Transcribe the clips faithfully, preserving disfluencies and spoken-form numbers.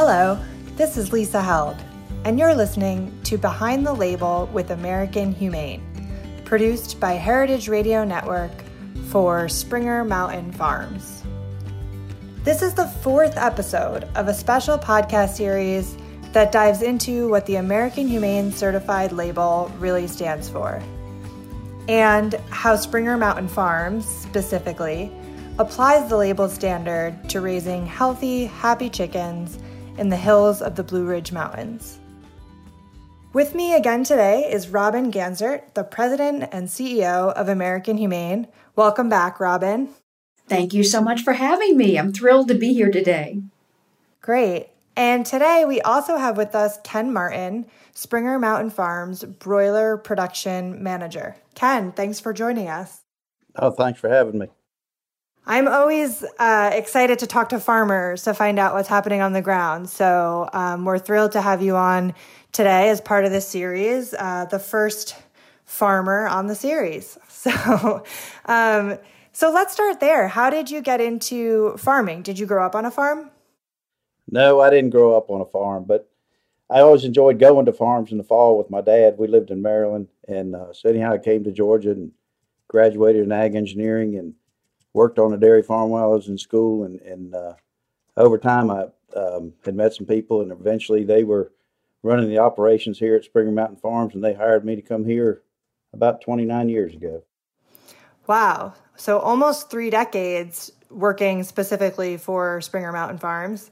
Hello, this is Lisa Held, and you're listening to Behind the Label with American Humane, produced by Heritage Radio Network for Springer Mountain Farms. This is the fourth episode of a special podcast series that dives into what the American Humane Certified label really stands for, and how Springer Mountain Farms, specifically, applies the label standard to raising healthy, happy chickens in the hills of the Blue Ridge Mountains. With me again today is Robin Ganzert, the president and C E O of American Humane. Welcome back, Robin. Thank you so much for having me. I'm thrilled to be here today. Great. And today we also have with us Ken Martin, Springer Mountain Farms broiler production manager. Ken, thanks for joining us. Oh, thanks for having me. I'm always uh, excited to talk to farmers to find out what's happening on the ground. So um, we're thrilled to have you on today as part of this series, uh, the first farmer on the series. So, um, so let's start there. How did you get into farming? Did you grow up on a farm? No, I didn't grow up on a farm, but I always enjoyed going to farms in the fall with my dad. We lived in Maryland, and uh, so anyhow I came to Georgia and graduated in ag engineering and worked on a dairy farm while I was in school, and, and uh, over time I um, had met some people, and eventually they were running the operations here at Springer Mountain Farms, and they hired me to come here about twenty-nine years ago. Wow. So almost three decades working specifically for Springer Mountain Farms.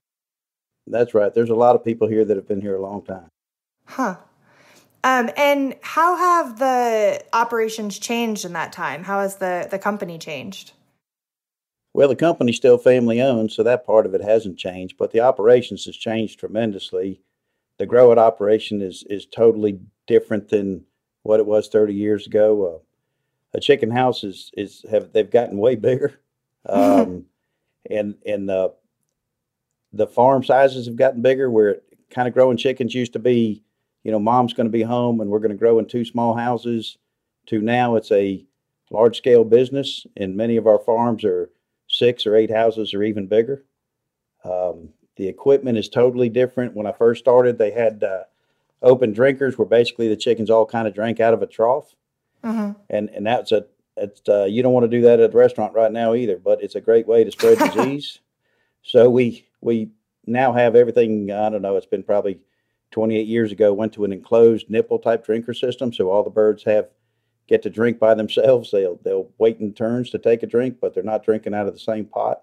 That's right. There's a lot of people here that have been here a long time. Huh. Um, and how have the operations changed in that time? How has the, the company changed? Well, the company's still family owned, so that part of it hasn't changed, but the operations has changed tremendously. The grow-out operation is is totally different than what it was thirty years ago. Uh, a chicken house is is have they've gotten way bigger, um, and and the the farm sizes have gotten bigger. Where kind of growing chickens used to be, you know, mom's going to be home and we're going to grow in two small houses, to now it's a large scale business, and many of our farms are six or eight houses or even bigger. Um, the equipment is totally different. When I first started, they had uh, open drinkers where basically the chickens all kind of drank out of a trough. Mm-hmm. And and that's a, it's, uh, you don't want to do that at a restaurant right now either, but it's a great way to spread disease. So we, we now have everything, I don't know, it's been probably twenty-eight years ago, went to an enclosed nipple type drinker system. So all the birds have get to drink by themselves. They'll they'll wait in turns to take a drink, but they're not drinking out of the same pot.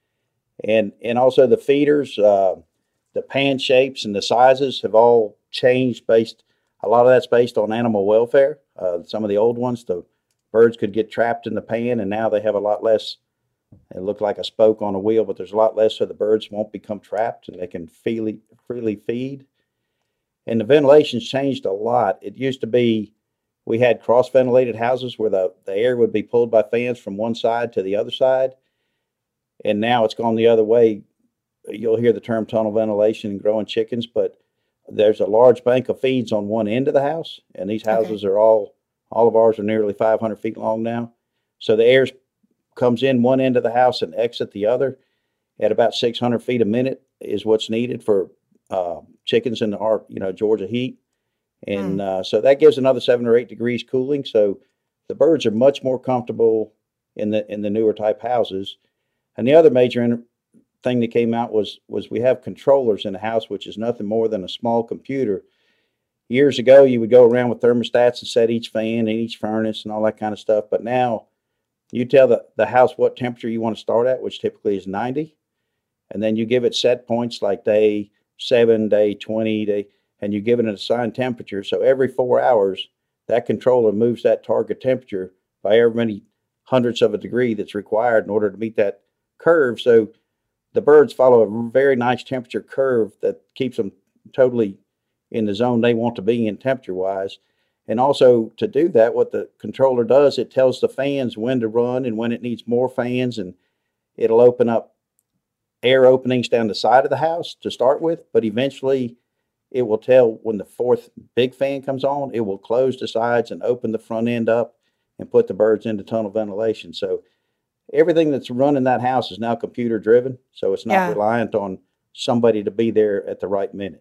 And and also the feeders, uh, the pan shapes and the sizes have all changed based. A lot of that's based on animal welfare. Uh, some of the old ones, the birds could get trapped in the pan, and now they have a lot less. It looked like a spoke on a wheel, but there's a lot less, so the birds won't become trapped and they can freely freely feed. And the ventilation's changed a lot. It used to be we had cross-ventilated houses where the, the air would be pulled by fans from one side to the other side. And now it's gone the other way. You'll hear the term tunnel ventilation in growing chickens, but there's a large bank of feeds on one end of the house. And these houses okay. are all, all of ours are nearly five hundred feet long now. So the air comes in one end of the house and exit the other at about six hundred feet a minute is what's needed for uh, chickens in our, you know, Georgia heat. And mm. uh, so that gives another seven or eight degrees cooling. So the birds are much more comfortable in the in the newer type houses. And the other major inter- thing that came out was was we have controllers in the house, which is nothing more than a small computer. Years ago, you would go around with thermostats and set each fan and each furnace and all that kind of stuff. But now you tell the, the house what temperature you want to start at, which typically is ninety. And then you give it set points like day seven, day twenty, day, and you give it an assigned temperature. So every four hours, that controller moves that target temperature by every many hundredths of a degree that's required in order to meet that curve. So the birds follow a very nice temperature curve that keeps them totally in the zone they want to be in temperature-wise. And also to do that, what the controller does, it tells the fans when to run and when it needs more fans, and it'll open up air openings down the side of the house to start with, but eventually it will tell when the fourth big fan comes on, it will close the sides and open the front end up and put the birds into tunnel ventilation. So everything that's running that house is now computer driven. So it's not yeah. reliant on somebody to be there at the right minute.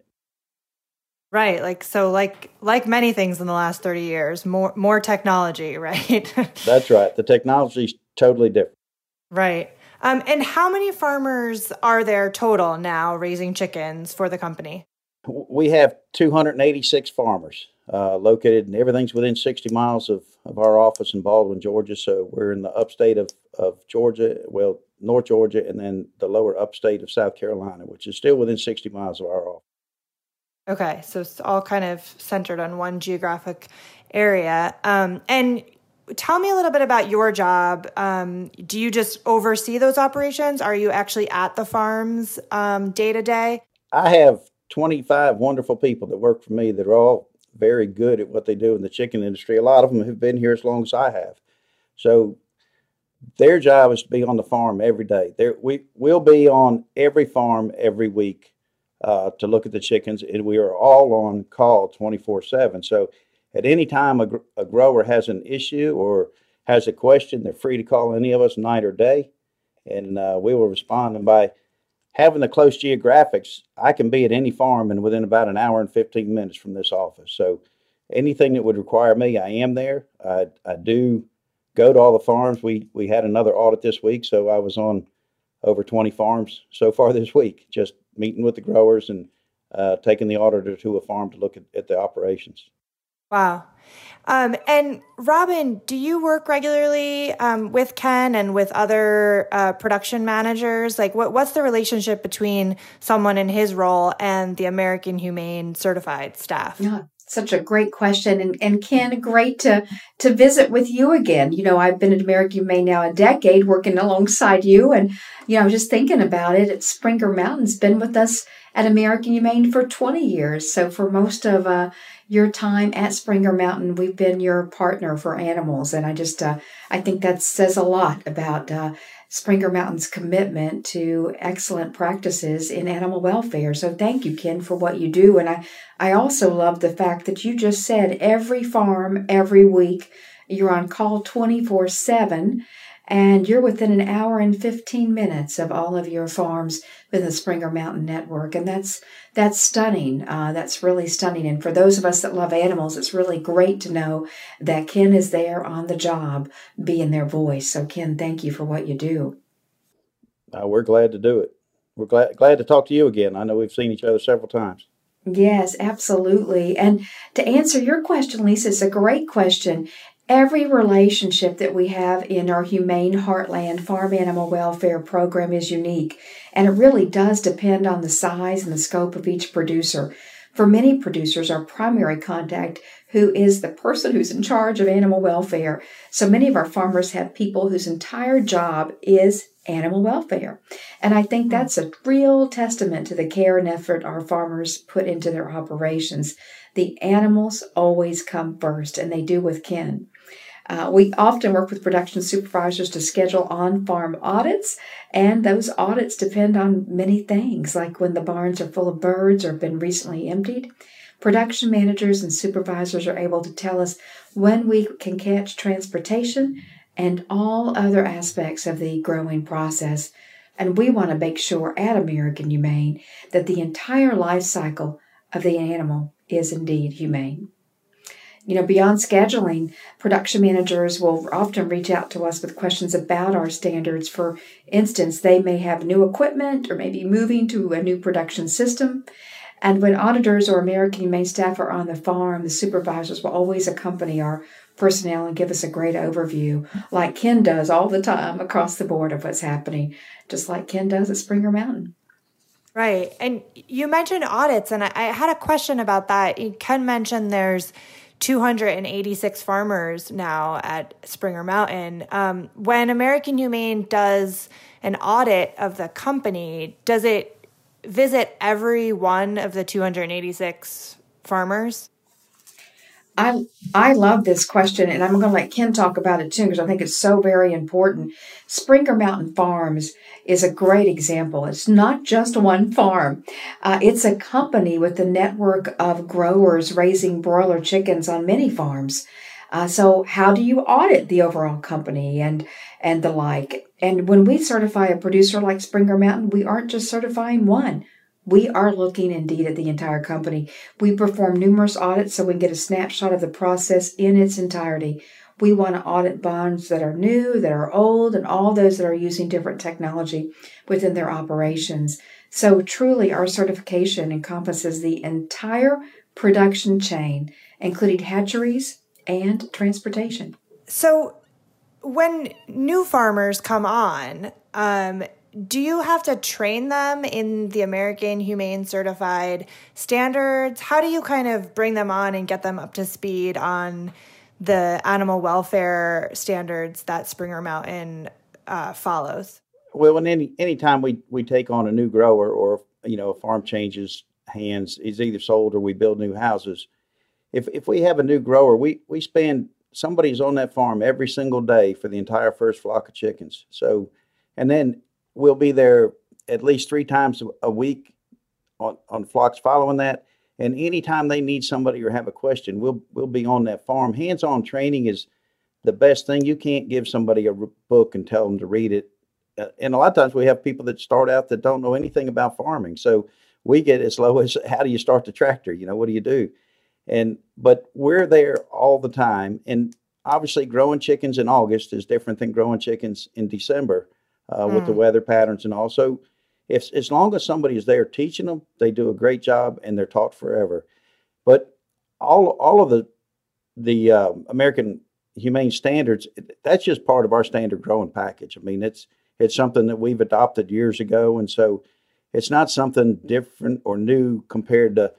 Right. Like, so like, like many things in the last thirty years, more, more technology, right? That's right. The technology is totally different. Right. Um, and how many farmers are there total now raising chickens for the company? We have two hundred eighty-six farmers uh, located, and everything's within sixty miles of, of our office in Baldwin, Georgia. So we're in the upstate of, of Georgia, well, North Georgia, and then the lower upstate of South Carolina, which is still within sixty miles of our office. Okay, so it's all kind of centered on one geographic area. Um, and tell me a little bit about your job. Um, do you just oversee those operations? Are you actually at the farms um, day to day? I have twenty-five wonderful people that work for me that are all very good at what they do in the chicken industry. A lot of them have been here as long as I have. So their job is to be on the farm every day. There, we will be on every farm every week. Uh, to look at the chickens, and we are all on call twenty-four seven. So at any time a, gr- a grower has an issue or has a question, they're free to call any of us night or day, and uh, we will respond. And by having the close geographics, I can be at any farm and within about an hour and fifteen minutes from this office. So anything that would require me, I am there. I, I do go to all the farms. We, we had another audit this week, so I was on over twenty farms so far this week, just meeting with the growers and uh, taking the auditor to a farm to look at, at the operations. Wow. Um, and Robin, do you work regularly um, with Ken and with other uh, production managers? Like, what, what's the relationship between someone in his role and the American Humane certified staff? Yeah, such a great question. And, and Ken, great to, to visit with you again. You know, I've been at American Humane now a decade working alongside you. And, you know, I was just thinking about it. At Springer Mountain's been with us at American Humane for twenty years. So for most of uh, your time at Springer Mountain, we've been your partner for animals. And I just, uh, I think that says a lot about uh, Springer Mountain's commitment to excellent practices in animal welfare. So thank you, Ken, for what you do. And I, I also love the fact that you just said every farm, every week, you're on call twenty-four seven. And you're within an hour and fifteen minutes of all of your farms within the Springer Mountain Network. And that's that's stunning. Uh, that's really stunning. And for those of us that love animals, it's really great to know that Ken is there on the job, being their voice. So, Ken, thank you for what you do. Uh, we're glad to do it. We're glad glad to talk to you again. I know we've seen each other several times. Yes, absolutely. And to answer your question, Lisa, it's a great question. Every relationship that we have in our Humane Heartland Farm Animal Welfare Program is unique, and it really does depend on the size and the scope of each producer. For many producers, our primary contact, who is the person who's in charge of animal welfare. So many of our farmers have people whose entire job is animal welfare. And I think that's a real testament to the care and effort our farmers put into their operations. The animals always come first, and they do with Ken. Uh, we often work with production supervisors to schedule on-farm audits, and those audits depend on many things, like when the barns are full of birds or have been recently emptied. Production managers and supervisors are able to tell us when we can catch transportation and all other aspects of the growing process. And we want to make sure at American Humane that the entire life cycle of the animal is indeed humane. You know, beyond scheduling, production managers will often reach out to us with questions about our standards. For instance, they may have new equipment or maybe moving to a new production system. And when auditors or American Humane staff are on the farm, the supervisors will always accompany our personnel and give us a great overview, like Ken does all the time across the board of what's happening, just like Ken does at Springer Mountain. Right. And you mentioned audits, and I, I had a question about that. Ken mentioned there's two hundred eighty-six farmers now at Springer Mountain. Um, when American Humane does an audit of the company, does it visit every one of the two hundred eighty-six farmers? I I love this question, and I'm going to let Ken talk about it too, because I think it's so very important. Springer Mountain Farms is a great example. It's not just one farm. Uh, it's a company with a network of growers raising broiler chickens on many farms. Uh, so how do you audit the overall company and and the like? And when we certify a producer like Springer Mountain, we aren't just certifying one. We are looking indeed at the entire company. We perform numerous audits so we can get a snapshot of the process in its entirety. We want to audit barns that are new, that are old, and all those that are using different technology within their operations. So truly, our certification encompasses the entire production chain, including hatcheries and transportation. So when new farmers come on, um, do you have to train them in the American Humane Certified standards? How do you kind of bring them on and get them up to speed on the animal welfare standards that Springer Mountain uh, follows? Well, when any anytime we we take on a new grower, or you know a farm changes hands, is either sold or we build new houses. If if we have a new grower, we we spend somebody's on that farm every single day for the entire first flock of chickens. So, and then we'll be there at least three times a week on, on flocks following that. And anytime they need somebody or have a question, we'll we'll be on that farm. Hands-on training is the best thing. You can't give somebody a book and tell them to read it. Uh, and a lot of times we have people that start out that don't know anything about farming. So we get as low as, how do you start the tractor? You know, what do you do? And but we're there all the time. And obviously growing chickens in August is different than growing chickens in December. Uh, with mm. the weather patterns and all. So if, as long as somebody is there teaching them, they do a great job and they're taught forever. But all all of the the uh, American Humane Standards, that's just part of our standard growing package. I mean, it's it's something that we've adopted years ago. And so it's not something different or new compared to,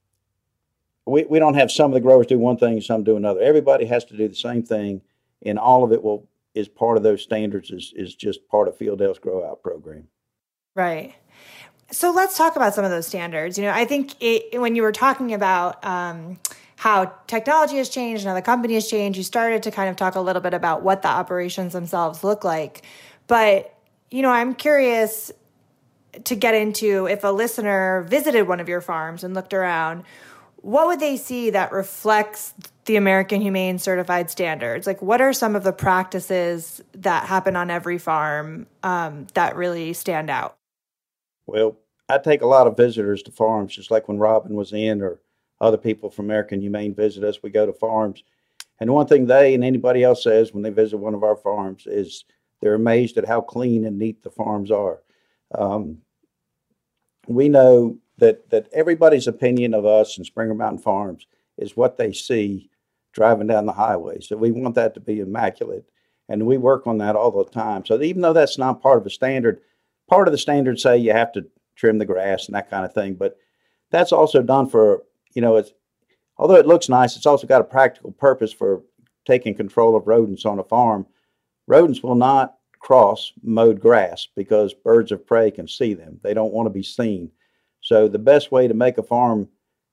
we, we don't have some of the growers do one thing, some do another. Everybody has to do the same thing, and all of it will is part of those standards, is, is just part of Fieldale's Grow Out program. Right. So let's talk about some of those standards. You know, I think it, when you were talking about um, how technology has changed and how the company has changed, you started to kind of talk a little bit about what the operations themselves look like. But, you know, I'm curious to get into, if a listener visited one of your farms and looked around, what would they see that reflects the American Humane Certified Standards? Like, what are some of the practices that happen on every farm um, that really stand out? Well, I take a lot of visitors to farms, just like when Robin was in, or other people from American Humane visit us. We go to farms. And one thing they and anybody else says when they visit one of our farms is they're amazed at how clean and neat the farms are. Um, we know that that everybody's opinion of us and Springer Mountain Farms is what they see driving down the highway. So we want that to be immaculate, and we work on that all the time. So even though that's not part of the standard, part of the standard say you have to trim the grass and that kind of thing, but that's also done for, you know, it's, although it looks nice, it's also got a practical purpose for taking control of rodents on a farm. Rodents will not cross mowed grass because birds of prey can see them. They don't want to be seen. So the best way to make a farm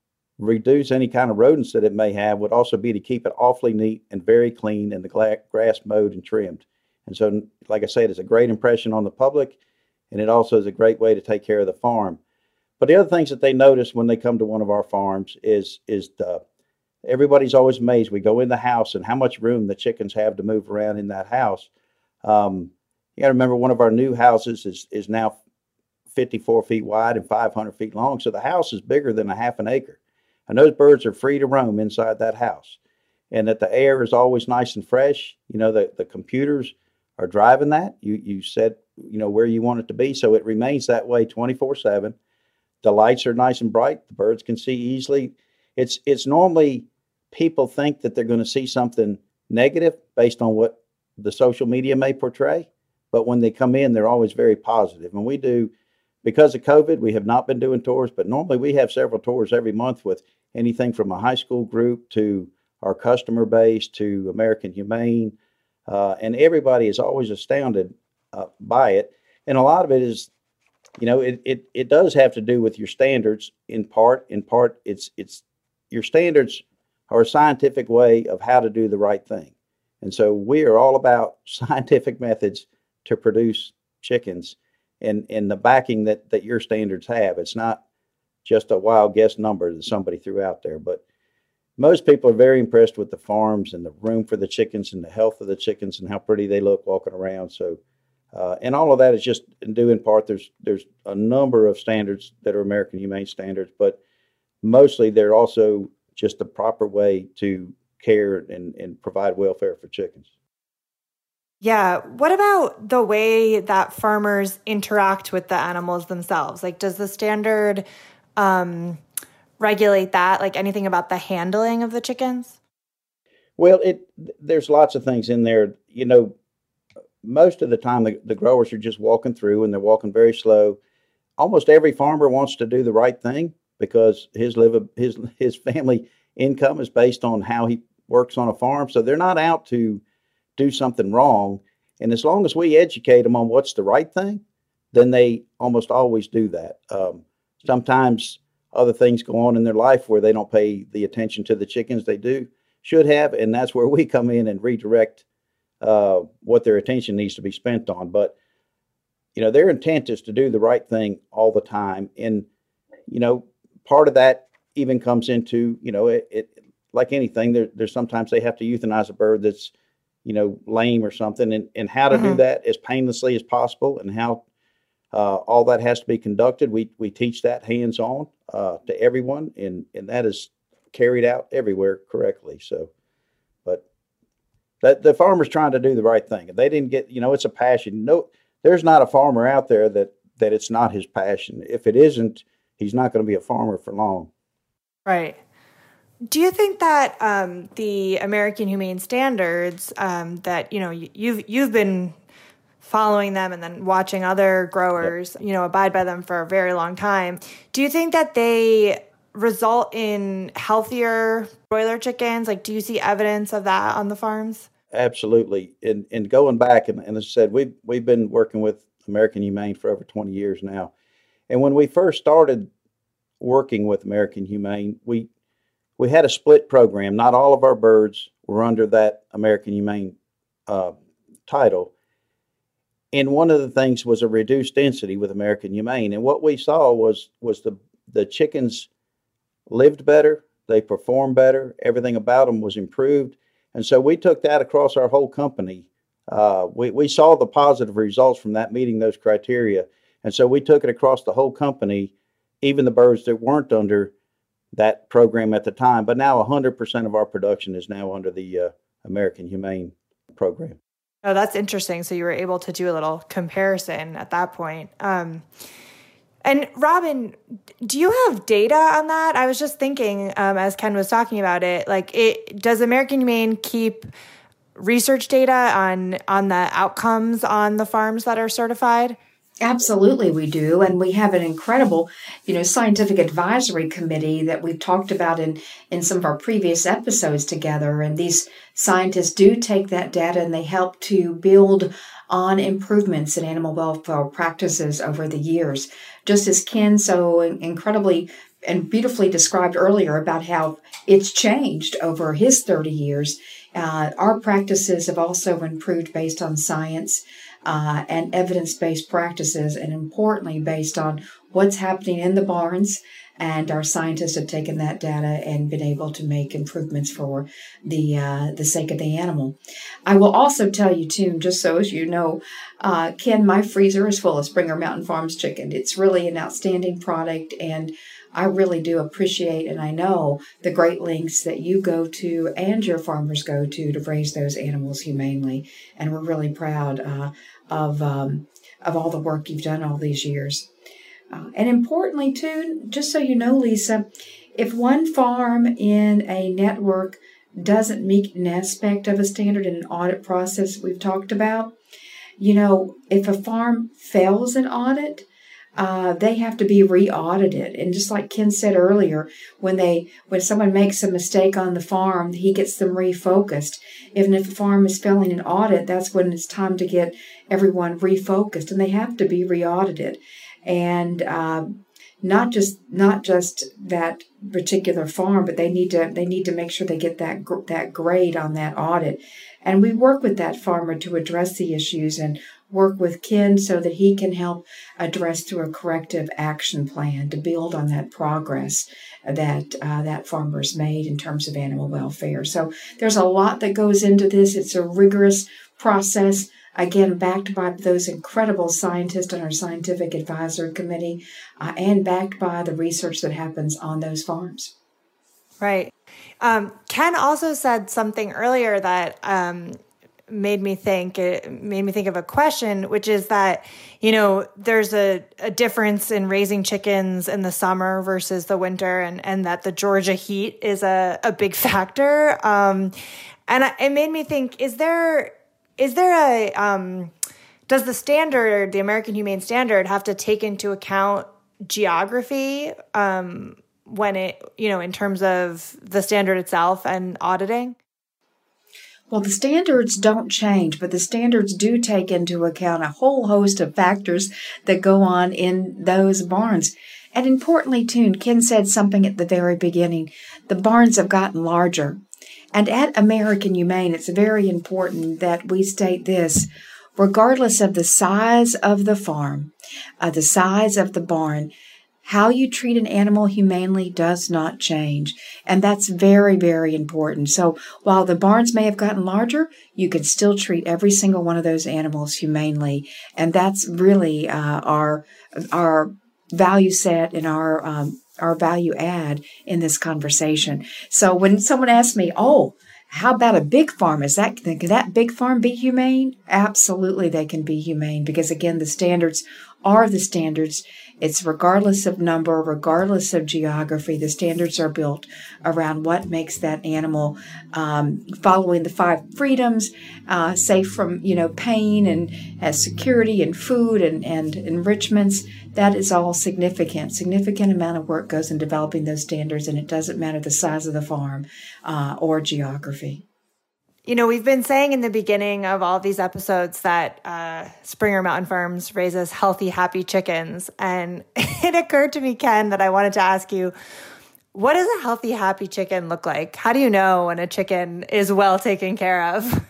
reduce any kind of rodents that it may have would also be to keep it awfully neat and very clean, and the grass mowed and trimmed. And so, like I said, it's a great impression on the public, and it also is a great way to take care of the farm. But the other things that they notice when they come to one of our farms is, is the, everybody's always amazed. We go in the house and how much room the chickens have to move around in that house. Um, you got to remember, one of our new houses is, is now fifty-four feet wide and five hundred feet long. So the house is bigger than a half an acre. And those birds are free to roam inside that house. And that the air is always nice and fresh. You know, the, the computers are driving that. You you set, you know, where you want it to be. So it remains that way twenty-four seven. The lights are nice and bright. The birds can see easily. It's, it's normally, people think that they're going to see something negative based on what the social media may portray. But when they come in, they're always very positive. And we do, because of COVID, we have not been doing tours, but normally we have several tours every month with anything from a high school group to our customer base to American Humane. Uh, and everybody is always astounded uh, by it. And a lot of it is, you know, it, it, it does have to do with your standards in part. In part, it's, it's your standards are a scientific way of how to do the right thing. And so we are all about scientific methods to produce chickens, and, and the backing that, that your standards have. It's not just a wild guess number that somebody threw out there. But most people are very impressed with the farms and the room for the chickens and the health of the chickens and how pretty they look walking around. So Uh, and all of that is just due in part. There's there's a number of standards that are American Humane standards, but mostly they're also just the proper way to care and, and provide welfare for chickens. Yeah. What about the way that farmers interact with the animals themselves? Like, does the standard um, regulate that? Like anything about the handling of the chickens? Well, it there's lots of things in there. You know, most of the time the, the growers are just walking through and they're walking very slow. Almost every farmer wants to do the right thing because his live his his family income is based on how he works on a farm. So they're not out to do something wrong. And as long as we educate them on what's the right thing, then they almost always do that. Um, sometimes other things go on in their life where they don't pay the attention to the chickens they do should have, and that's where we come in and redirect uh, what their attention needs to be spent on. But you know, their intent is to do the right thing all the time, and you know, part of that even comes into you know, it, it like anything. There, there's sometimes they have to euthanize a bird that's you know lame or something, and and how to mm-hmm. do that as painlessly as possible, and how uh, all that has to be conducted. We we teach that hands on uh, to everyone, and and that is carried out everywhere correctly. So, but that the farmer's trying to do the right thing. If they didn't get, you know, it's a passion. No, there's not a farmer out there that, that it's not his passion. If it isn't, he's not going to be a farmer for long. Right. Do you think that um, the American Humane Standards um, that, you know, you've, you've been following them and then watching other growers, yep. you know, abide by them for a very long time. Do you think that they result in healthier broiler chickens? Like, do you see evidence of that on the farms? Absolutely. And and going back, and, and as I said, we've, we've been working with American Humane for over twenty years now. And when we first started working with American Humane, we we had a split program. Not all of our birds were under that American Humane uh, title. And one of the things was a reduced density with American Humane. And what we saw was was the the chickens lived better, they performed better, everything about them was improved. And so we took that across our whole company. Uh, we, we saw the positive results from that meeting those criteria. And so we took it across the whole company, even the birds that weren't under that program at the time. But now one hundred percent of our production is now under the uh, American Humane program. Oh, that's interesting. So you were able to do a little comparison at that point. Um, And Robin, do you have data on that? I was just thinking, um, as Ken was talking about it, like, it does American Humane keep research data on on the outcomes on the farms that are certified? Absolutely, we do. And we have an incredible, you know, scientific advisory committee that we've talked about in, in some of our previous episodes together. And these scientists do take that data and they help to build on improvements in animal welfare practices over the years. Just as Ken so incredibly and beautifully described earlier about how it's changed over his thirty years, uh, our practices have also improved based on science uh, and evidence-based practices, and importantly, based on what's happening in the barns. And our scientists have taken that data and been able to make improvements for the uh, the sake of the animal. I will also tell you, too, just so as you know, uh, Ken, my freezer is full of Springer Mountain Farms chicken. It's really an outstanding product, and I really do appreciate, and I know, the great lengths that you go to and your farmers go to to raise those animals humanely. And we're really proud uh, of um, of all the work you've done all these years. Uh, and importantly, too, just so you know, Lisa, if one farm in a network doesn't meet an aspect of a standard in an audit process we've talked about, you know, if a farm fails an audit, uh, they have to be re-audited. And just like Ken said earlier, when they when someone makes a mistake on the farm, he gets them refocused. Even if a farm is failing an audit, that's when it's time to get everyone refocused, and they have to be re-audited. And uh, not just not just that particular farm, but they need to they need to make sure they get that gr- that grade on that audit. And we work with that farmer to address the issues and work with Ken so that he can help address through a corrective action plan to build on that progress that uh, that farmer's made in terms of animal welfare. So there's a lot that goes into this. It's a rigorous process. again, backed by those incredible scientists on our scientific advisory committee, uh, and backed by the research that happens on those farms. Right. Um, Ken also said something earlier that um, made me think, it made me think of a question, which is that, you know, there's a, a difference in raising chickens in the summer versus the winter, and, and that the Georgia heat is a, a big factor. Um, and it made me think, is there, is there a, um, does the standard, the American Humane Standard, have to take into account geography, um, when it, you know, in terms of the standard itself and auditing? Well, the standards don't change, but the standards do take into account a whole host of factors that go on in those barns. And importantly, too, Ken said something at the very beginning. The barns have gotten larger. And at American Humane, it's very important that we state this. Regardless of the size of the farm, uh, the size of the barn, how you treat an animal humanely does not change. And that's very, very important. So while the barns may have gotten larger, you can still treat every single one of those animals humanely. And that's really uh, our our value set and our um, our value add in this conversation. So when someone asks me, oh, how about a big farm? Is that, can that big farm be humane? Absolutely, they can be humane, because again, the standards are the standards. It's regardless of number, regardless of geography. The standards are built around what makes that animal um, following the five freedoms, uh, safe from, you know, pain, and has security and food and, and enrichments. That is all significant. Significant amount of work goes in developing those standards, and it doesn't matter the size of the farm uh, or geography. You know, we've been saying in the beginning of all these episodes that uh, Springer Mountain Farms raises healthy, happy chickens. And it occurred to me, Ken, that I wanted to ask you, what does a healthy, happy chicken look like? How do you know when a chicken is well taken care of?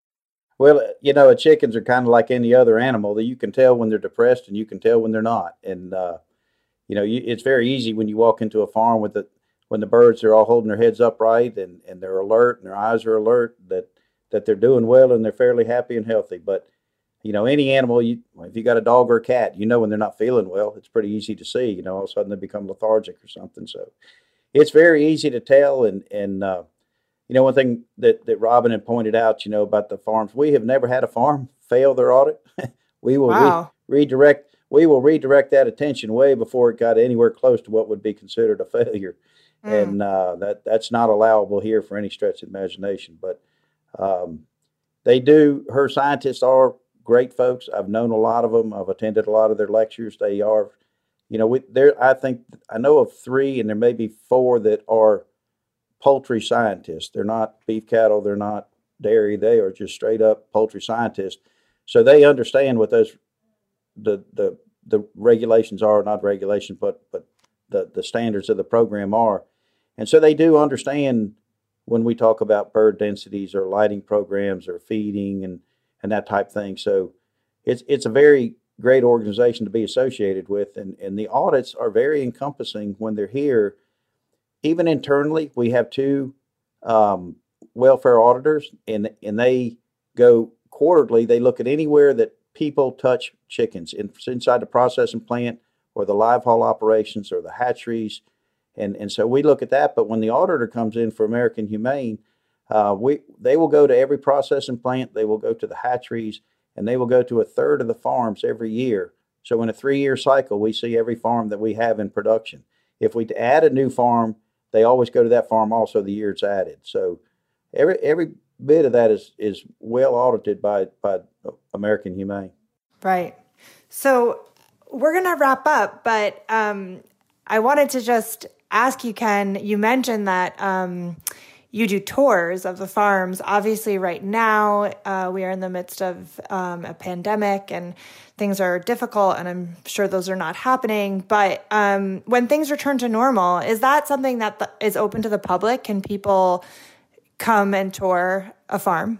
Well, you know, chickens are kind of like any other animal, that you can tell when they're depressed and you can tell when they're not. And, uh, you know, you, it's very easy when you walk into a farm with the when the birds are all holding their heads upright and, and they're alert and their eyes are alert, that, that they're doing well and they're fairly happy and healthy. But, you know, any animal, you, if you got a dog or a cat, you know when they're not feeling well. It's pretty easy to see. You know, all of a sudden they become lethargic or something. So it's very easy to tell. And, and uh, you know, one thing that, that Robin had pointed out, you know, about the farms, we have never had a farm fail their audit. we will wow. re- redirect. We will redirect that attention way before it got anywhere close to what would be considered a failure. Mm. And uh, that that's not allowable here for any stretch of imagination. But um, they do, her scientists are great folks. I've known a lot of them. I've attended a lot of their lectures. They are, you know, we, there. I think, I know of three, and there may be four that are poultry scientists. They're not beef cattle. They're not dairy. They are just straight up poultry scientists. So they understand what those, the the the regulations are, not regulations, but but the, the standards of the program are. And so they do understand when we talk about bird densities or lighting programs or feeding and, and that type of thing. So it's it's a very great organization to be associated with. And, and the audits are very encompassing when they're here. Even internally, we have two um, welfare auditors, and, and they go quarterly. They look at anywhere that people touch chickens, in, inside the processing plant or the live haul operations or the hatcheries. And and so we look at that. But when the auditor comes in for American Humane, uh, we they will go to every processing plant, they will go to the hatcheries, and they will go to a third of the farms every year. So in a three-year cycle, we see every farm that we have in production. If we add a new farm, they always go to that farm also the year it's added. So every every bit of that is is well audited by by American Humane. Right. So we're going to wrap up, but um, I wanted to just ask you, Ken, you mentioned that um, you do tours of the farms. Obviously, right now, uh, we are in the midst of um, a pandemic and things are difficult, and I'm sure those are not happening. But um, when things return to normal, is that something that the, is open to the public? Can people come and tour a farm?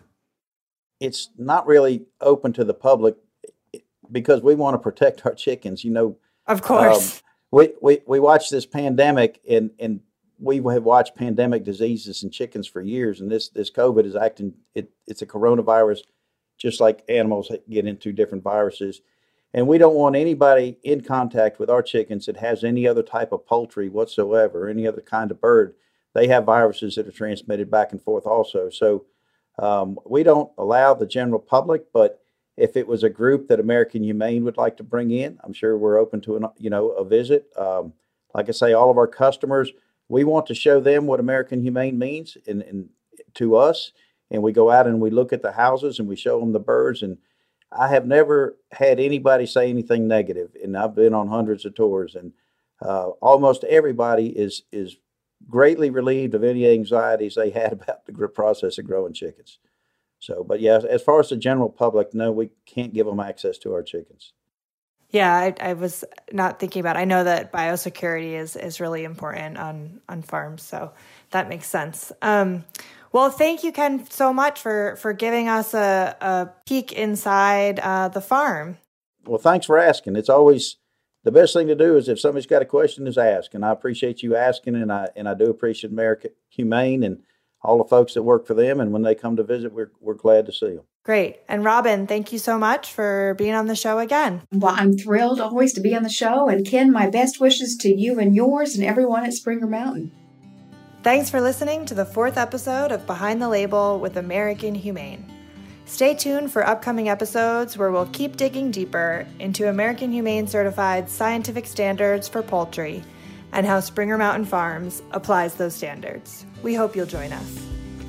It's not really open to the public because we want to protect our chickens, you know. Of course. Um, we, we, we watched this pandemic, and, and we have watched pandemic diseases in chickens for years, and this, this COVID is acting, it, it's a coronavirus just like animals get into different viruses. And we don't want anybody in contact with our chickens that has any other type of poultry whatsoever, any other kind of bird. They have viruses that are transmitted back and forth also. So um, we don't allow the general public, but if it was a group that American Humane would like to bring in, I'm sure we're open to an, you know, a visit. Um, like I say, all of our customers, we want to show them what American Humane means in, in, to us. And we go out and we look at the houses and we show them the birds. And I have never had anybody say anything negative. And I've been on hundreds of tours, and uh, almost everybody is is greatly relieved of any anxieties they had about the process of growing chickens. So, but yeah, as far as the general public, no, we can't give them access to our chickens. Yeah, I, I was not thinking about it. I know that biosecurity is, is really important on, on farms, so that makes sense. Um, well, thank you, Ken, so much for, for giving us a, a peek inside uh, the farm. Well, thanks for asking. It's always the best thing to do is if somebody's got a question is ask, and I appreciate you asking, and I and I do appreciate American Humane and all the folks that work for them, and when they come to visit, we're we're glad to see them. Great. And Robin, thank you so much for being on the show again. Well, I'm thrilled always to be on the show. And Ken, my best wishes to you and yours and everyone at Springer Mountain. Thanks for listening to the fourth episode of Behind the Label with American Humane. Stay tuned for upcoming episodes where we'll keep digging deeper into American Humane certified scientific standards for poultry and how Springer Mountain Farms applies those standards. We hope you'll join us.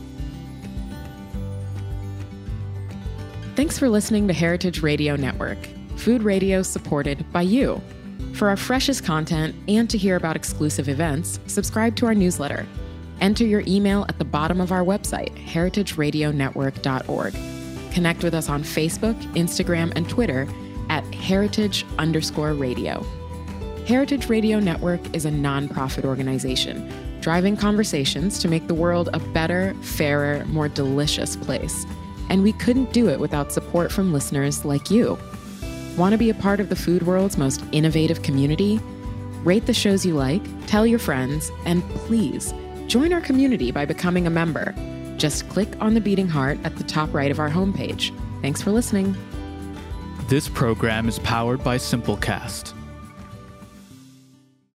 Thanks for listening to Heritage Radio Network, food radio supported by you. For our freshest content and to hear about exclusive events, subscribe to our newsletter. Enter your email at the bottom of our website, heritage radio network dot org. Connect with us on Facebook, Instagram, and Twitter at heritage underscore radio. Heritage Radio Network is a nonprofit organization driving conversations to make the world a better, fairer, more delicious place. And we couldn't do it without support from listeners like you. Want to be a part of the food world's most innovative community? Rate the shows you like, tell your friends, and please join our community by becoming a member. Just click on the beating heart at the top right of our homepage. Thanks for listening. This program is powered by Simplecast.